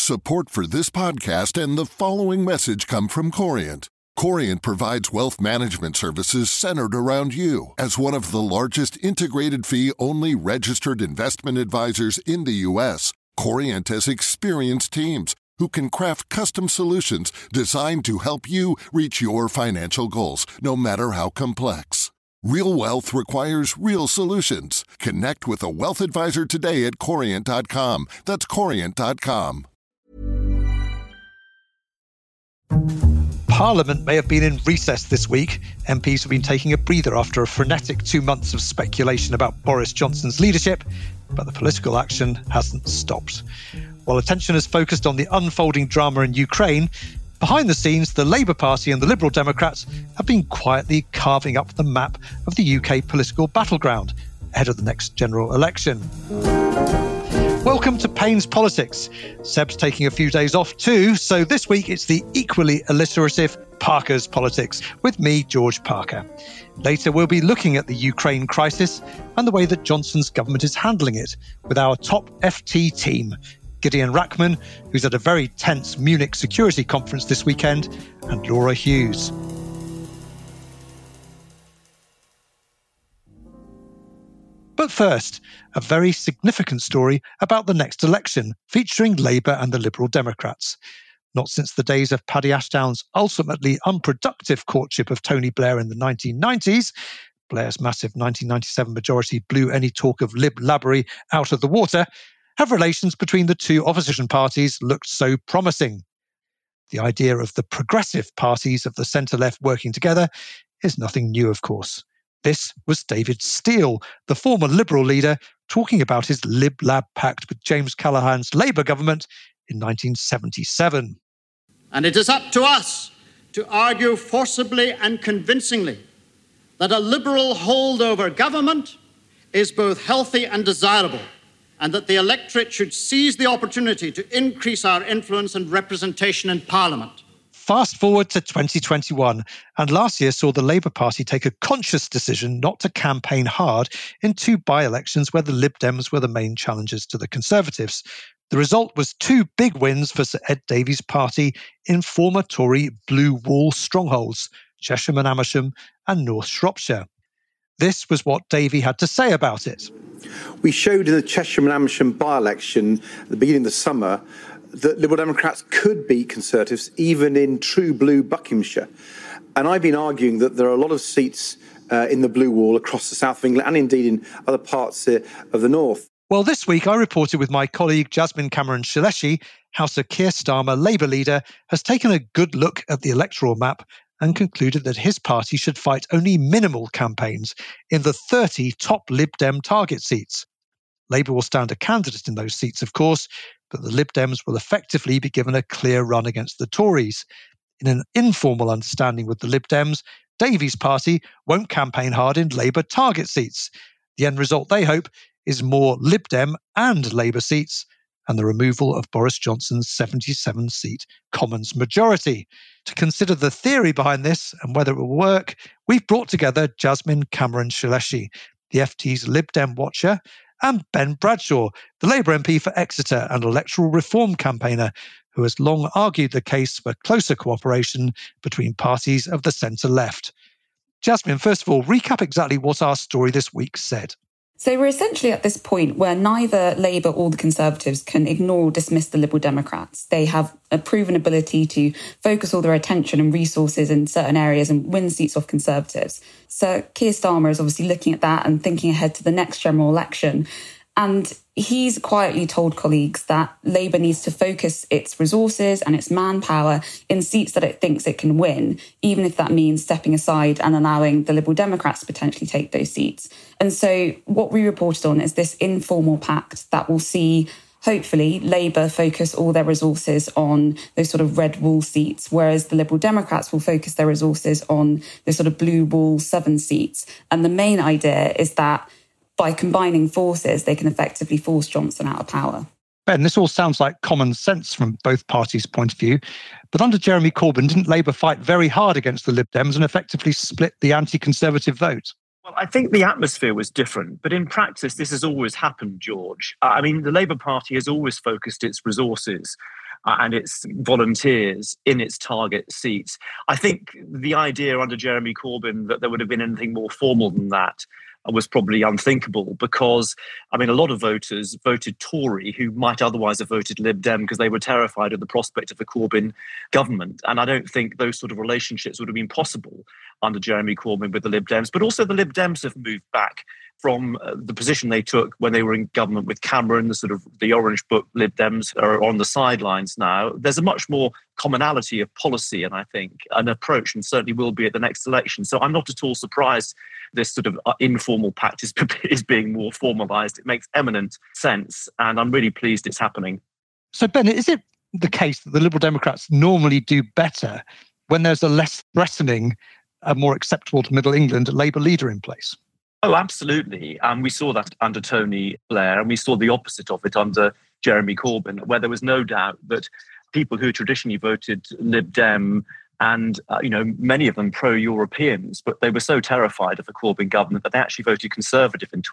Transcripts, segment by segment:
Support for this podcast and the following message come from Corient. Corient provides wealth management services centered around you. As one of the largest integrated fee-only registered investment advisors in the U.S., Corient has experienced teams who can craft custom solutions designed to help you reach your financial goals, no matter how complex. Real wealth requires real solutions. Connect with a wealth advisor today at Corient.com. That's Corient.com. Parliament may have been in recess this week. MPs have been taking a breather after a frenetic 2 months of speculation about Boris Johnson's leadership, but the political action hasn't stopped. While attention is focused on the unfolding drama in Ukraine, behind the scenes, the Labour Party and the Liberal Democrats have been quietly carving up the map of the UK political battleground ahead of the next general election. Welcome to Payne's Politics. Seb's taking a few days off too, so this week it's the equally alliterative Parker's Politics with me, George Parker. Later we'll be looking at the Ukraine crisis and the way that Johnson's government is handling it with our top FT team, Gideon Rachman, who's at a very tense Munich security conference this weekend, and Laura Hughes. But first, a very significant story about the next election, featuring Labour and the Liberal Democrats. Not since the days of Paddy Ashdown's ultimately unproductive courtship of Tony Blair in the 1990s, Blair's massive 1997 majority blew any talk of lib-labbery out of the water, have relations between the two opposition parties looked so promising. The idea of the progressive parties of the centre-left working together is nothing new, of course. This was David Steel, the former Liberal leader, talking about his Lib-Lab pact with James Callaghan's Labour government in 1977. And it is up to us to argue forcibly and convincingly that a Liberal holdover government is both healthy and desirable, and that the electorate should seize the opportunity to increase our influence and representation in Parliament. Fast forward to 2021, and last year saw the Labour Party take a conscious decision not to campaign hard in two by-elections where the Lib Dems were the main challengers to the Conservatives. The result was two big wins for Sir Ed Davies' party in former Tory Blue Wall strongholds, Chesham and Amersham and North Shropshire. This was what Davey had to say about it. We showed in the Chesham and Amersham by-election at the beginning of the summer that Liberal Democrats could beat Conservatives even in true blue Buckinghamshire. And I've been arguing that there are a lot of seats in the Blue Wall across the south of England and indeed in other parts of the north. Well, this week I reported with my colleague Jasmine Cameron-Shaleshi how Sir Keir Starmer, Labour leader, has taken a good look at the electoral map and concluded that his party should fight only minimal campaigns in the 30 top Lib Dem target seats. Labour will stand a candidate in those seats, of course, but the Lib Dems will effectively be given a clear run against the Tories. In an informal understanding with the Lib Dems, Davies' party won't campaign hard in Labour target seats. The end result, they hope, is more Lib Dem and Labour seats and the removal of Boris Johnson's 77-seat Commons majority. To consider the theory behind this and whether it will work, we've brought together Jasmine Cameron-Shaleshi, the FT's Lib Dem watcher, and Ben Bradshaw, the Labour MP for Exeter and electoral reform campaigner, who has long argued the case for closer cooperation between parties of the centre-left. Jasmine, first of all, recap exactly what our story this week said. So we're essentially at this point where neither Labour or the Conservatives can ignore or dismiss the Liberal Democrats. They have a proven ability to focus all their attention and resources in certain areas and win seats off Conservatives. So Keir Starmer is obviously looking at that and thinking ahead to the next general election. And he's quietly told colleagues that Labour needs to focus its resources and its manpower in seats that it thinks it can win, even if that means stepping aside and allowing the Liberal Democrats to potentially take those seats. And so what we reported on is this informal pact that will see, hopefully, Labour focus all their resources on those sort of red wall seats, whereas the Liberal Democrats will focus their resources on those sort of blue wall southern seats. And the main idea is that by combining forces, they can effectively force Johnson out of power. Ben, this all sounds like common sense from both parties' point of view. But under Jeremy Corbyn, didn't Labour fight very hard against the Lib Dems and effectively split the anti-Conservative vote? Well, I think the atmosphere was different, but in practice, this has always happened, George. I mean, the Labour Party has always focused its resources and its volunteers in its target seats. I think the idea under Jeremy Corbyn that there would have been anything more formal than that was probably unthinkable because, I mean, a lot of voters voted Tory who might otherwise have voted Lib Dem because they were terrified of the prospect of a Corbyn government. And I don't think those sort of relationships would have been possible under Jeremy Corbyn with the Lib Dems. But also the Lib Dems have moved back from the position they took when they were in government with Cameron. The sort of the Orange Book Lib Dems are on the sidelines now. There's a much more commonality of policy and I think an approach, and certainly will be at the next election. So I'm not at all surprised this sort of informal pact is being more formalised. It makes eminent sense, and I'm really pleased it's happening. So, Ben, is it the case that the Liberal Democrats normally do better when there's a less threatening, a more acceptable to Middle England Labour leader in place? Oh, absolutely. And we saw that under Tony Blair, and we saw the opposite of it under Jeremy Corbyn, where there was no doubt that people who traditionally voted Lib Dem and, many of them pro-Europeans, but they were so terrified of the Corbyn government that they actually voted Conservative in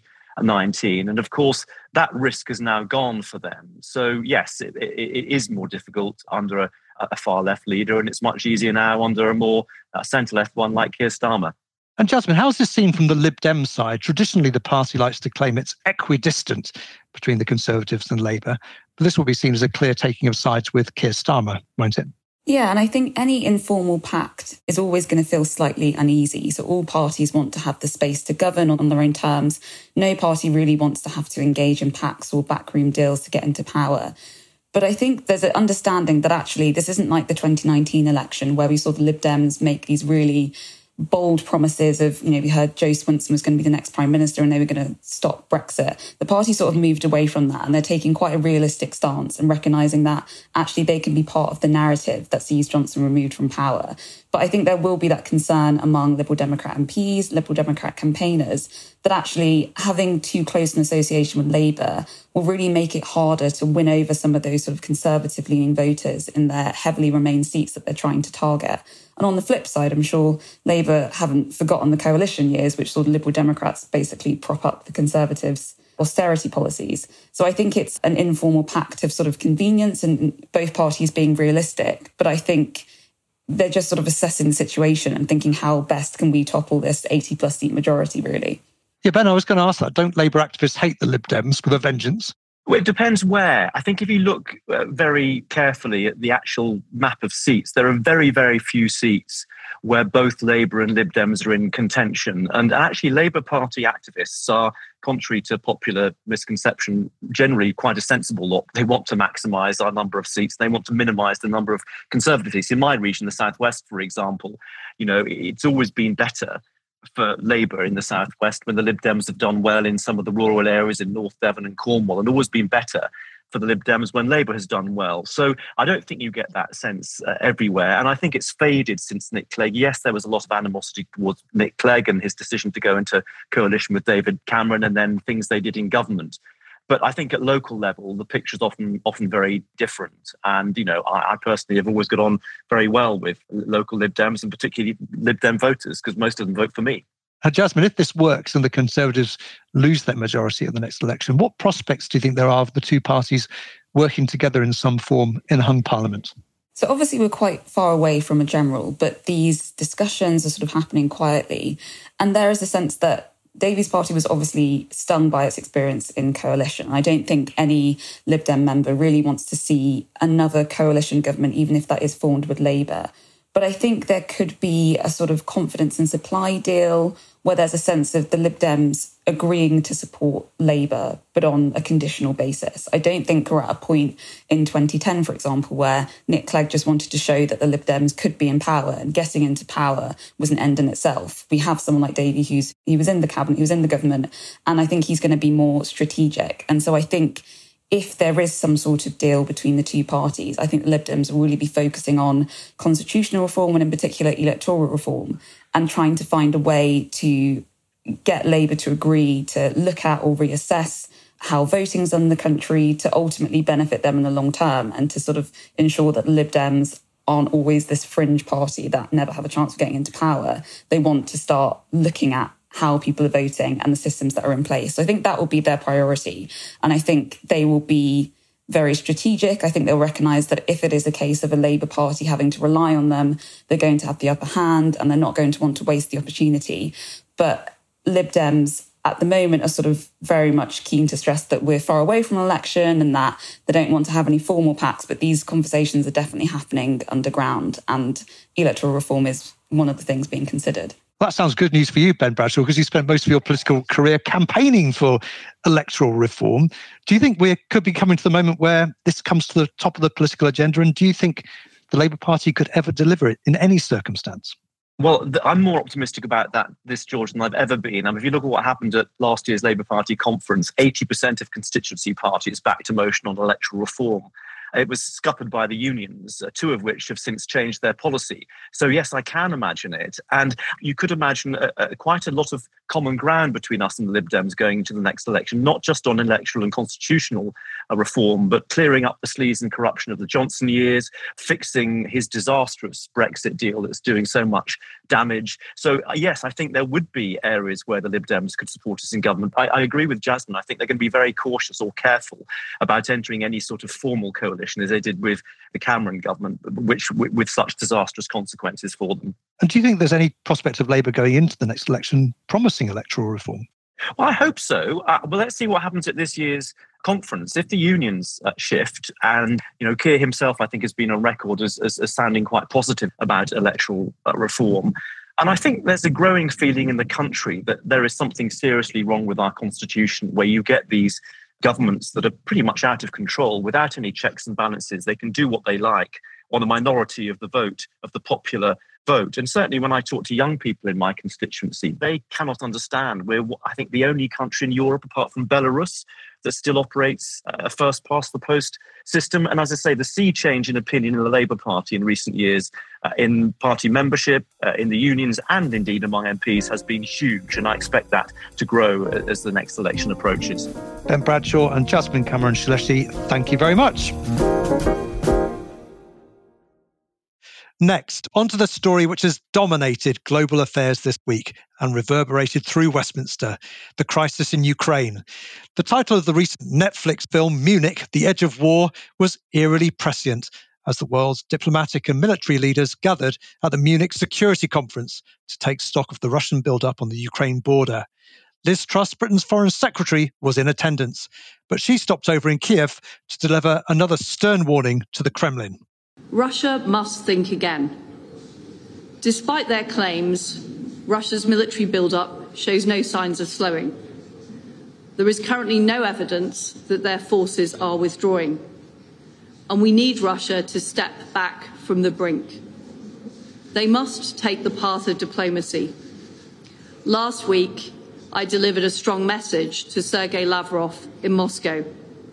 2019. And of course, that risk has now gone for them. So yes, it is more difficult under a far-left leader, and it's much easier now under a more centre-left one like Keir Starmer. And Jasmine, how's this seen from the Lib Dem side? Traditionally, the party likes to claim it's equidistant between the Conservatives and Labour, but this will be seen as a clear taking of sides with Keir Starmer, won't it? Yeah, and I think any informal pact is always going to feel slightly uneasy. So all parties want to have the space to govern on their own terms. No party really wants to have to engage in pacts or backroom deals to get into power. But I think there's an understanding that actually this isn't like the 2019 election where we saw the Lib Dems make these really bold promises of, we heard Joe Swinson was going to be the next Prime Minister and they were going to stop Brexit. The party sort of moved away from that, and they're taking quite a realistic stance and recognising that actually they can be part of the narrative that sees Johnson removed from power. But I think there will be that concern among Liberal Democrat MPs, Liberal Democrat campaigners, that actually having too close an association with Labour will really make it harder to win over some of those sort of conservative-leaning voters in their heavily Remain seats that they're trying to target. And on the flip side, I'm sure Labour haven't forgotten the coalition years, which saw the Liberal Democrats basically prop up the Conservatives' austerity policies. So I think it's an informal pact of sort of convenience and both parties being realistic. But I think they're just sort of assessing the situation and thinking how best can we topple this 80-plus seat majority, really. Yeah, Ben, I was going to ask that. Don't Labour activists hate the Lib Dems with a vengeance? Well, it depends where. I think if you look very carefully at the actual map of seats, there are very, very few seats where both Labour and Lib Dems are in contention. And actually, Labour Party activists are, contrary to popular misconception, generally quite a sensible lot. They want to maximise our number of seats. They want to minimise the number of Conservative seats. In my region, the South West, for example, it's always been better for Labour in the South West when the Lib Dems have done well in some of the rural areas in North Devon and Cornwall, and always been better for the Lib Dems when Labour has done well. So I don't think you get that sense everywhere. And I think it's faded since Nick Clegg. Yes, there was a lot of animosity towards Nick Clegg and his decision to go into coalition with David Cameron and then things they did in government. But I think at local level, the picture's often very different. And, I personally have always got on very well with local Lib Dems and particularly Lib Dem voters because most of them vote for me. Jasmine, if this works and the Conservatives lose their majority at the next election, what prospects do you think there are of the two parties working together in some form in a hung parliament? So obviously we're quite far away from a general, but these discussions are sort of happening quietly. And there is a sense that Davies' party was obviously stung by its experience in coalition. I don't think any Lib Dem member really wants to see another coalition government, even if that is formed with Labour. But I think there could be a sort of confidence and supply deal where there's a sense of the Lib Dems agreeing to support Labour, but on a conditional basis. I don't think we're at a point in 2010, for example, where Nick Clegg just wanted to show that the Lib Dems could be in power, and getting into power was an end in itself. We have someone like Davies he was in the cabinet, he was in the government, and I think he's going to be more strategic. And so I think if there is some sort of deal between the two parties, I think the Lib Dems will really be focusing on constitutional reform and in particular electoral reform and trying to find a way to get Labour to agree to look at or reassess how voting's done in the country to ultimately benefit them in the long term and to sort of ensure that the Lib Dems aren't always this fringe party that never have a chance of getting into power. They want to start looking at how people are voting and the systems that are in place. So I think that will be their priority. And I think they will be very strategic. I think they'll recognise that if it is a case of a Labour Party having to rely on them, they're going to have the upper hand and they're not going to want to waste the opportunity. But Lib Dems at the moment are sort of very much keen to stress that we're far away from an election and that they don't want to have any formal pacts, but these conversations are definitely happening underground, and electoral reform is one of the things being considered. Well, that sounds good news for you, Ben Bradshaw, because you spent most of your political career campaigning for electoral reform. Do you think we could be coming to the moment where this comes to the top of the political agenda, and do you think the Labour Party could ever deliver it in any circumstance? Well, I'm more optimistic about this, George, than I've ever been. I mean, if you look at what happened at last year's Labour Party conference, 80% of constituency parties backed a motion on electoral reform. It was scuppered by the unions, two of which have since changed their policy. So yes, I can imagine it. And you could imagine quite a lot of common ground between us and the Lib Dems going into the next election, not just on electoral and constitutional reform, but clearing up the sleaze and corruption of the Johnson years, fixing his disastrous Brexit deal that's doing so much damage. So yes, I think there would be areas where the Lib Dems could support us in government. I agree with Jasmine. I think they're going to be very cautious or careful about entering any sort of formal coalition as they did with the Cameron government, which with such disastrous consequences for them. And do you think there's any prospect of Labour going into the next election promising electoral reform? Well, I hope so. But let's see what happens at this year's conference. If the unions shift, and Keir himself, I think, has been on record as sounding quite positive about electoral reform. And I think there's a growing feeling in the country that there is something seriously wrong with our constitution, where you get these governments that are pretty much out of control without any checks and balances. They can do what they like on a minority of the vote, of the popular vote. And certainly when I talk to young people in my constituency, they cannot understand. We're, I think, the only country in Europe, apart from Belarus, that still operates a first-past-the-post system. And as I say, the sea change in opinion in the Labour Party in recent years, in party membership, in the unions, and indeed among MPs, has been huge. And I expect that to grow as the next election approaches. Ben Bradshaw and Jasmine Cameron-Shileshy, thank you very much. Next, onto the story which has dominated global affairs this week and reverberated through Westminster, the crisis in Ukraine. The title of the recent Netflix film, Munich, The Edge of War, was eerily prescient as the world's diplomatic and military leaders gathered at the Munich Security Conference to take stock of the Russian build-up on the Ukraine border. Liz Truss, Britain's Foreign Secretary, was in attendance, but she stopped over in Kiev to deliver another stern warning to the Kremlin. Russia must think again. Despite their claims, Russia's military build-up shows no signs of slowing. There is currently no evidence that their forces are withdrawing, and we need Russia to step back from the brink. They must take the path of diplomacy. Last week, I delivered a strong message to Sergei Lavrov in Moscow.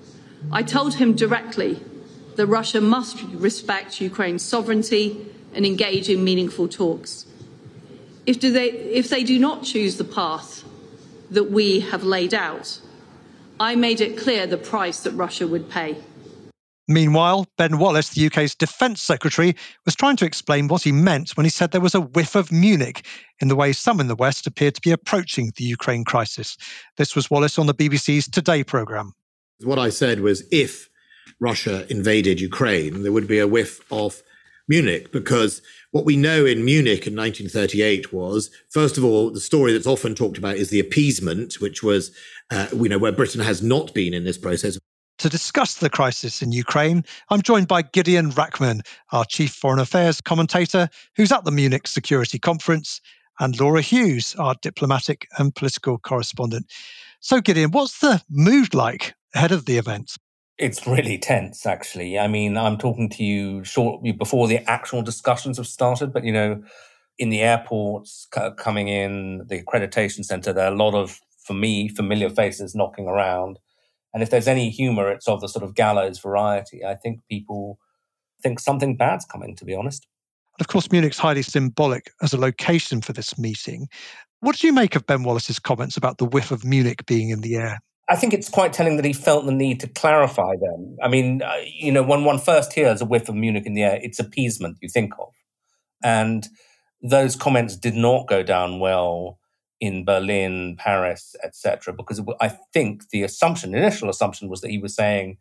I told him directly that Russia must respect Ukraine's sovereignty and engage in meaningful talks. If they do not choose the path that we have laid out, I made it clear the price that Russia would pay. Meanwhile, Ben Wallace, the UK's Defence Secretary, was trying to explain what he meant when he said there was a whiff of Munich in the way some in the West appeared to be approaching the Ukraine crisis. This was Wallace on the BBC's Today programme. What I said was if Russia invaded Ukraine, there would be a whiff of Munich, because what we know in Munich in 1938 was, first of all, the story that's often talked about is the appeasement, which was, where Britain has not been in this process. To discuss the crisis in Ukraine, I'm joined by Gideon Rachman, our chief foreign affairs commentator, who's at the Munich Security Conference, and Laura Hughes, our diplomatic and political correspondent. So, Gideon, what's the mood like ahead of the event? It's really tense, actually. I mean, I'm talking to you shortly before the actual discussions have started, but, in the airports coming in, the accreditation centre, there are a lot of, for me, familiar faces knocking around. And if there's any humour, it's of the sort of gallows variety. I think people think something bad's coming, to be honest. Of course, Munich's highly symbolic as a location for this meeting. What did you make of Ben Wallace's comments about the whiff of Munich being in the air? I think it's quite telling that he felt the need to clarify them. I mean, when one first hears a whiff of Munich in the air, it's appeasement you think of. And those comments did not go down well in Berlin, Paris, etc., because I think the initial assumption was that he was saying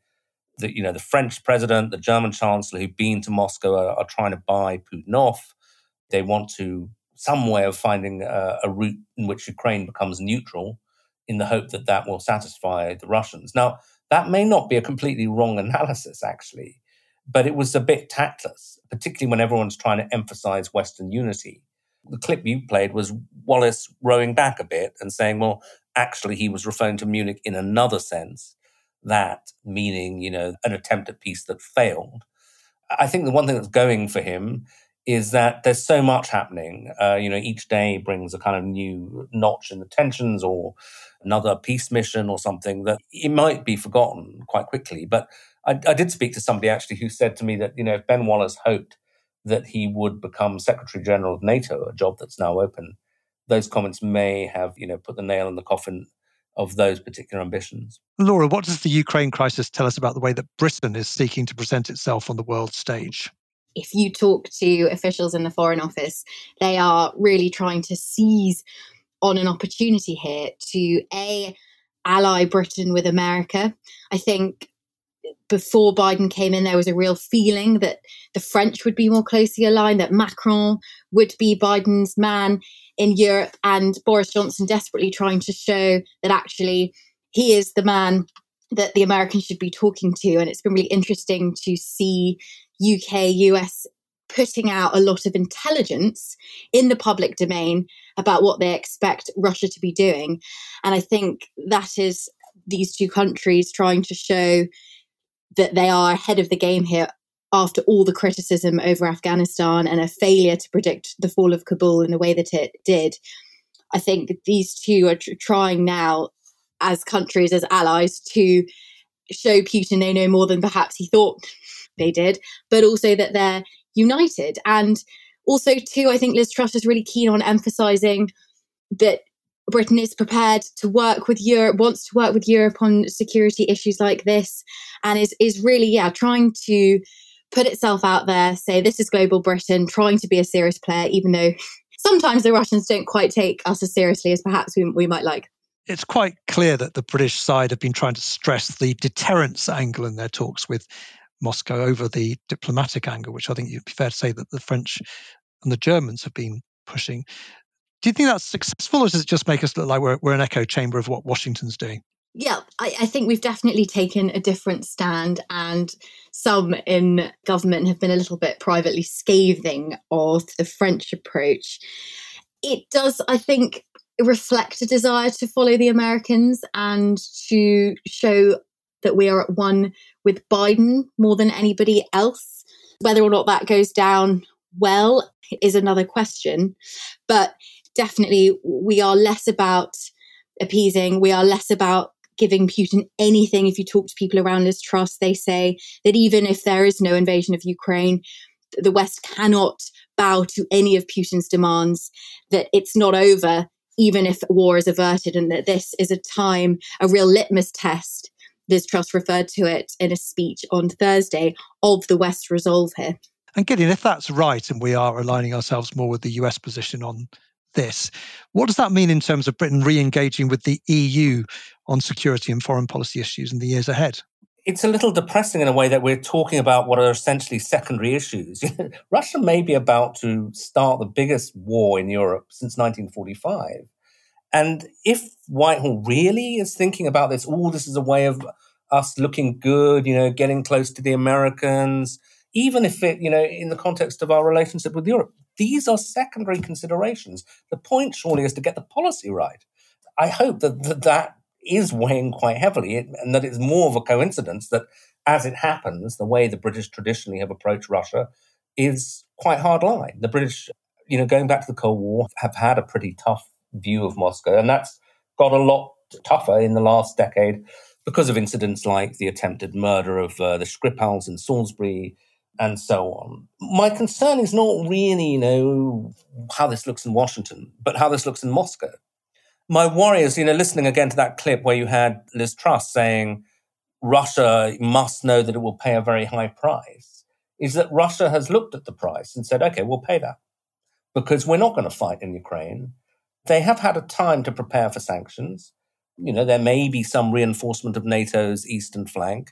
The French president, the German chancellor who've been to Moscow are trying to buy Putin off. They want to some way of finding a route in which Ukraine becomes neutral in the hope that that will satisfy the Russians. Now, that may not be a completely wrong analysis, actually, but it was a bit tactless, particularly when everyone's trying to emphasize Western unity. The clip you played was Wallace rowing back a bit and saying, well, actually, he was referring to Munich in another sense, that meaning, an attempt at peace that failed. I think the one thing that's going for him is that there's so much happening. Each day brings a kind of new notch in the tensions or another peace mission or something that it might be forgotten quite quickly. But I did speak to somebody actually who said to me that, if Ben Wallace hoped that he would become Secretary General of NATO, a job that's now open, those comments may have, put the nail in the coffin of those particular ambitions. Laura, what does the Ukraine crisis tell us about the way that Britain is seeking to present itself on the world stage? If you talk to officials in the Foreign Office, they are really trying to seize on an opportunity here to ally Britain with America. I think before Biden came in, there was a real feeling that the French would be more closely aligned, that Macron would be Biden's man in Europe, and Boris Johnson desperately trying to show that actually he is the man that the Americans should be talking to. And it's been really interesting to see UK, US putting out a lot of intelligence in the public domain about what they expect Russia to be doing. And I think that is these two countries trying to show that they are ahead of the game here after all the criticism over Afghanistan and a failure to predict the fall of Kabul in the way that it did. I think these two are trying now as countries, as allies, to show Putin they know more than perhaps he thought they did, but also that they're united. And also, too, I think Liz Truss is really keen on emphasising that Britain is prepared to work with Europe, wants to work with Europe on security issues like this, and is really, trying to put itself out there, say this is global Britain, trying to be a serious player, even though sometimes the Russians don't quite take us as seriously as perhaps we might like. It's quite clear that the British side have been trying to stress the deterrence angle in their talks with Moscow over the diplomatic angle, which I think you'd be fair to say that the French and the Germans have been pushing. Do you think that's successful, or does it just make us look like we're an echo chamber of what Washington's doing? Yeah, I think we've definitely taken a different stand, and some in government have been a little bit privately scathing of the French approach. It does, I think, reflect a desire to follow the Americans and to show that we are at one with Biden more than anybody else. Whether or not that goes down well is another question, but definitely we are less about appeasing, we are less about giving Putin anything. If you talk to people around Liz Truss, they say that even if there is no invasion of Ukraine, the West cannot bow to any of Putin's demands, that it's not over even if war is averted, and that this is a time, a real litmus test, Liz Truss referred to it in a speech on Thursday, of the West's resolve here. And Gideon, if that's right, and we are aligning ourselves more with the US position on this, what does that mean in terms of Britain re-engaging with the EU on security and foreign policy issues in the years ahead? It's a little depressing in a way that we're talking about what are essentially secondary issues. Russia may be about to start the biggest war in Europe since 1945. And if Whitehall really is thinking about this, this is a way of us looking good, getting close to the Americans, even if it, in the context of our relationship with Europe, these are secondary considerations. The point surely is to get the policy right. I hope that is weighing quite heavily, and that it's more of a coincidence that, as it happens, the way the British traditionally have approached Russia is quite hardline. The British, going back to the Cold War, have had a pretty tough view of Moscow, and that's got a lot tougher in the last decade because of incidents like the attempted murder of the Skripals in Salisbury and so on. My concern is not really, how this looks in Washington, but how this looks in Moscow. My worry is, listening again to that clip where you had Liz Truss saying Russia must know that it will pay a very high price, is that Russia has looked at the price and said, okay, we'll pay that because we're not going to fight in Ukraine. They have had a time to prepare for sanctions. There may be some reinforcement of NATO's eastern flank.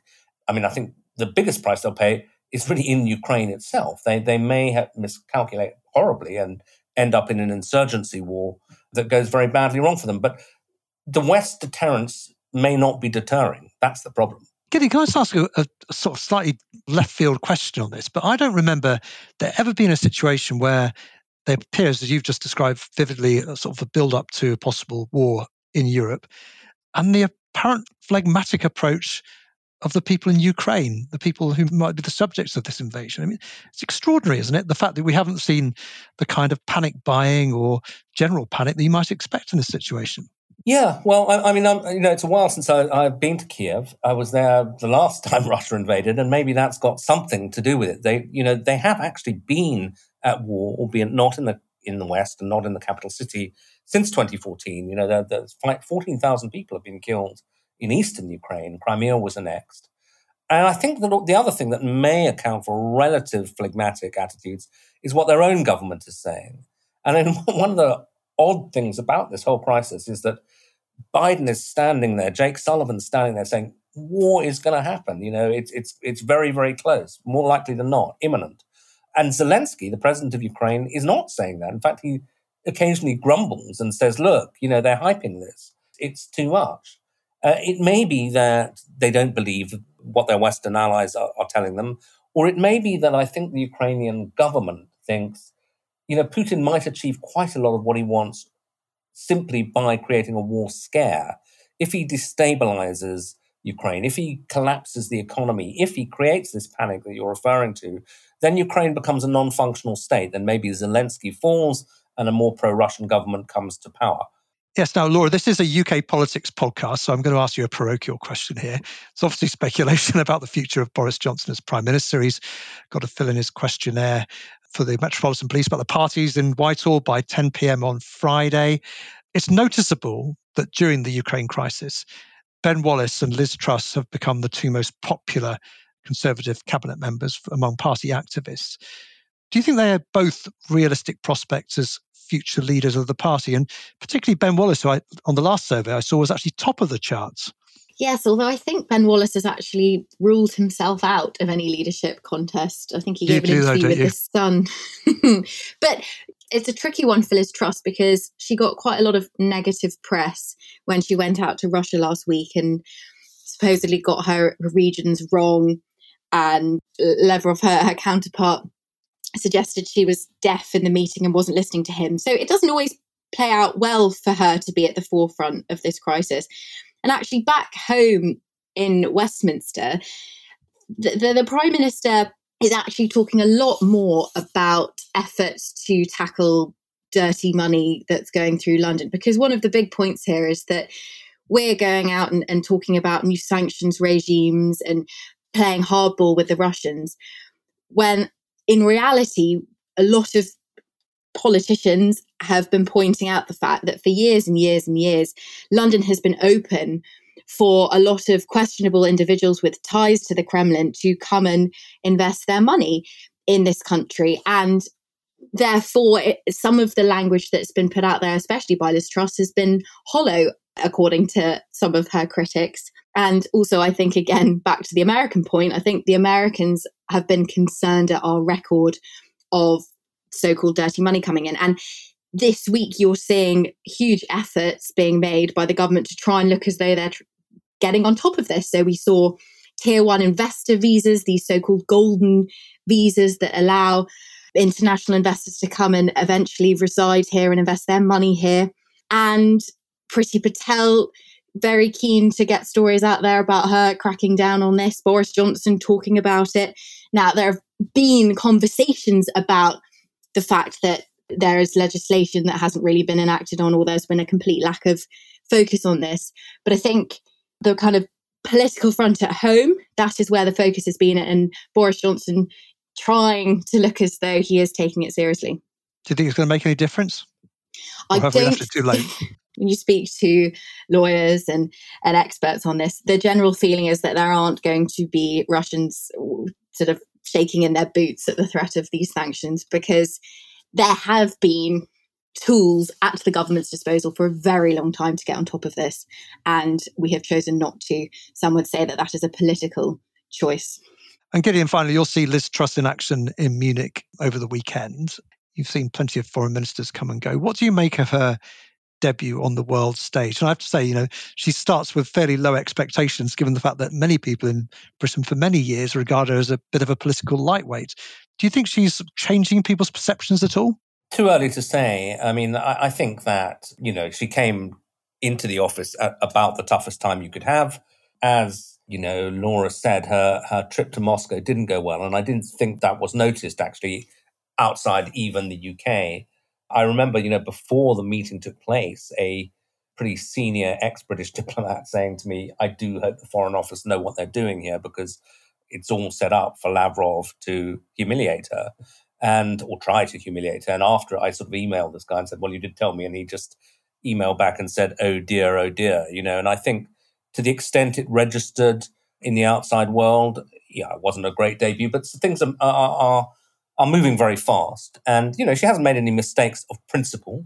I mean, I think the biggest price they'll pay is really in Ukraine itself. They may have miscalculate horribly and end up in an insurgency war that goes very badly wrong for them. But the West's deterrence may not be deterring. That's the problem. Gideon, can I just ask you a sort of slightly left field question on this? But I don't remember there ever being a situation where there appears, as you've just described vividly, a sort of a build-up to a possible war in Europe, and the apparent phlegmatic approach of the people in Ukraine, the people who might be the subjects of this invasion. I mean, it's extraordinary, isn't it? The fact that we haven't seen the kind of panic buying or general panic that you might expect in this situation. Yeah, well, I mean, it's a while since I've been to Kiev. I was there the last time Russia invaded, and maybe that's got something to do with it. They have actually been at war, albeit not in the West and not in the capital city, since 2014. There's 14,000 people have been killed in eastern Ukraine. Crimea was annexed. And I think that the other thing that may account for relative phlegmatic attitudes is what their own government is saying. And then one of the odd things about this whole crisis is that Biden is standing there, Jake Sullivan's standing there saying, war is going to happen. It's very, very close, more likely than not, imminent. And Zelensky, the president of Ukraine, is not saying that. In fact, he occasionally grumbles and says, look, they're hyping this. It's too much. It may be that they don't believe what their Western allies are telling them, or it may be that I think the Ukrainian government thinks, Putin might achieve quite a lot of what he wants simply by creating a war scare. If he destabilizes Ukraine, if he collapses the economy, if he creates this panic that you're referring to, then Ukraine becomes a non-functional state. Then maybe Zelensky falls and a more pro-Russian government comes to power. Yes. Now, Laura, this is a UK politics podcast, so I'm going to ask you a parochial question here. It's obviously speculation about the future of Boris Johnson as Prime Minister. He's got to fill in his questionnaire for the Metropolitan Police about the parties in Whitehall by 10 p.m. on Friday. It's noticeable that during the Ukraine crisis, Ben Wallace and Liz Truss have become the two most popular Conservative cabinet members among party activists. Do you think they are both realistic prospects as future leaders of the party? And particularly Ben Wallace, who on the last survey I saw was actually top of the charts. Yes, although I think Ben Wallace has actually ruled himself out of any leadership contest. I think he gave an interview with The Sun. But it's a tricky one for Liz Truss because she got quite a lot of negative press when she went out to Russia last week and supposedly got her regions wrong. And Lavrov, her counterpart, suggested she was deaf in the meeting and wasn't listening to him. So it doesn't always play out well for her to be at the forefront of this crisis. And actually back home in Westminster, the Prime Minister is actually talking a lot more about efforts to tackle dirty money that's going through London. Because one of the big points here is that we're going out and talking about new sanctions regimes and playing hardball with the Russians, when in reality, a lot of politicians have been pointing out the fact that for years and years and years, London has been open for a lot of questionable individuals with ties to the Kremlin to come and invest their money in this country. And therefore, some of the language that's been put out there, especially by Liz Truss, has been hollow, according to some of her critics. And also, I think, again, back to the American point, I think the Americans have been concerned at our record of so-called dirty money coming in. And this week, you're seeing huge efforts being made by the government to try and look as though they're getting on top of this. So we saw tier one investor visas, these so-called golden visas that allow international investors to come and eventually reside here and invest their money here. And Priti Patel, very keen to get stories out there about her cracking down on this. Boris Johnson talking about it. Now, there have been conversations about the fact that there is legislation that hasn't really been enacted on, or there's been a complete lack of focus on this. But I think the kind of political front at home, that is where the focus has been, and Boris Johnson trying to look as though he is taking it seriously. Do you think it's going to make any difference? I don't. We left it too late? When you speak to lawyers and experts on this, the general feeling is that there aren't going to be Russians sort of shaking in their boots at the threat of these sanctions, because there have been tools at the government's disposal for a very long time to get on top of this. And we have chosen not to. Some would say that that is a political choice. And Gideon, finally, you'll see Liz Truss in action in Munich over the weekend. You've seen plenty of foreign ministers come and go. What do you make of her debut on the world stage? And I have to say, she starts with fairly low expectations, given the fact that many people in Britain for many years regard her as a bit of a political lightweight. Do you think she's changing people's perceptions at all? Too early to say. I mean, I think that, she came into the office at about the toughest time you could have. As, Laura said, her trip to Moscow didn't go well. And I didn't think that was noticed, actually, outside even the UK. I remember, before the meeting took place, a pretty senior ex-British diplomat saying to me, I do hope the Foreign Office know what they're doing here, because it's all set up for Lavrov to humiliate her or try to humiliate her. And after I sort of emailed this guy and said, well, you did tell me. And he just emailed back and said, oh dear, and I think to the extent it registered in the outside world, it wasn't a great debut, but things are moving very fast. And, she hasn't made any mistakes of principle.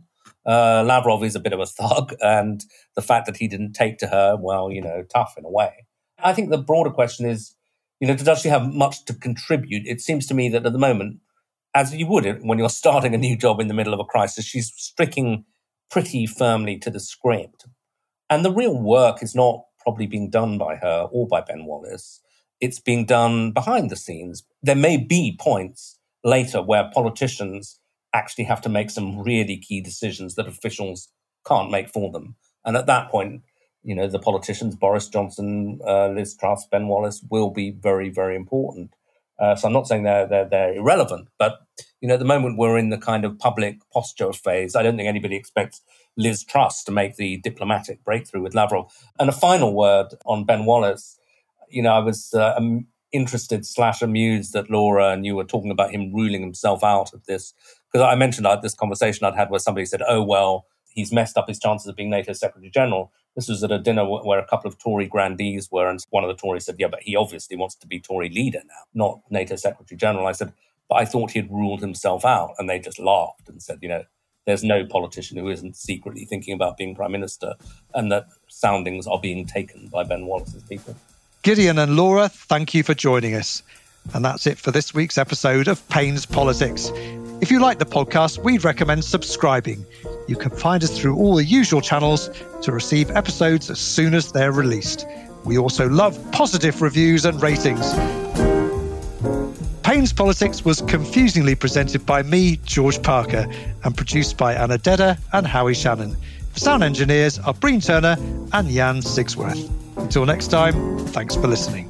Lavrov is a bit of a thug, and the fact that he didn't take to her, well, tough in a way. I think the broader question is, does she have much to contribute? It seems to me that at the moment, as you would when you're starting a new job in the middle of a crisis, she's sticking pretty firmly to the script. And the real work is not probably being done by her or by Ben Wallace. It's being done behind the scenes. There may be points later where politicians actually have to make some really key decisions that officials can't make for them. And at that point, the politicians, Boris Johnson, Liz Truss, Ben Wallace, will be very, very important. So I'm not saying they're irrelevant, but, at the moment we're in the kind of public posture phase. I don't think anybody expects Liz Truss to make the diplomatic breakthrough with Lavrov. And a final word on Ben Wallace. I was interested / amused that Laura and you were talking about him ruling himself out of this. Because I mentioned this conversation I'd had where somebody said, oh, well, he's messed up his chances of being NATO Secretary General. This was at a dinner where a couple of Tory grandees were, and one of the Tories said, yeah, but he obviously wants to be Tory leader now, not NATO Secretary General. I said, but I thought he had ruled himself out. And they just laughed and said, there's no politician who isn't secretly thinking about being Prime Minister, and that soundings are being taken by Ben Wallace's people. Gideon and Laura, thank you for joining us. And that's it for this week's episode of Payne's Politics. If you like the podcast, we'd recommend subscribing. You can find us through all the usual channels to receive episodes as soon as they're released. We also love positive reviews and ratings. Payne's Politics was confusingly presented by me, George Parker, and produced by Anna Dedder and Howie Shannon. Sound engineers are Breen Turner and Jan Sigsworth. Until next time, thanks for listening.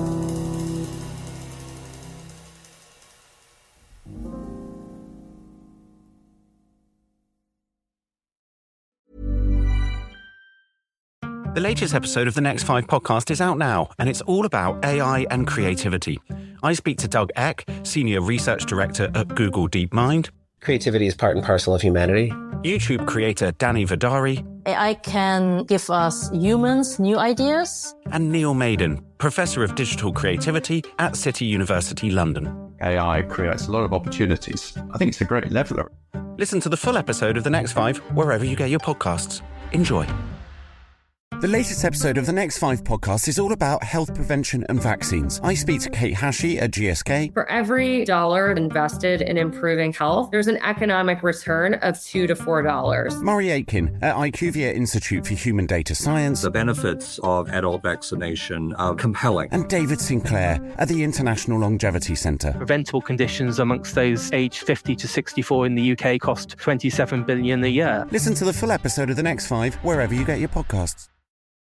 The latest episode of the Next 5 podcast is out now, and it's all about AI and creativity. I speak to Doug Eck, Senior Research Director at Google DeepMind. Creativity is part and parcel of humanity. YouTube creator Danny Vidari. AI can give us humans new ideas. And Neil Maiden, Professor of Digital Creativity at City University London. AI creates a lot of opportunities. I think it's a great leveler. Listen to the full episode of The Next 5 wherever you get your podcasts. Enjoy. The latest episode of the Next 5 podcast is all about health prevention and vaccines. I speak to Kate Hashi at GSK. For every dollar invested in improving health, there's an economic return of $2 to $4. Murray Aitken at IQVIA Institute for Human Data Science. The benefits of adult vaccination are compelling. And David Sinclair at the International Longevity Centre. Preventable conditions amongst those aged 50 to 64 in the UK cost $27 billion a year. Listen to the full episode of the Next 5 wherever you get your podcasts.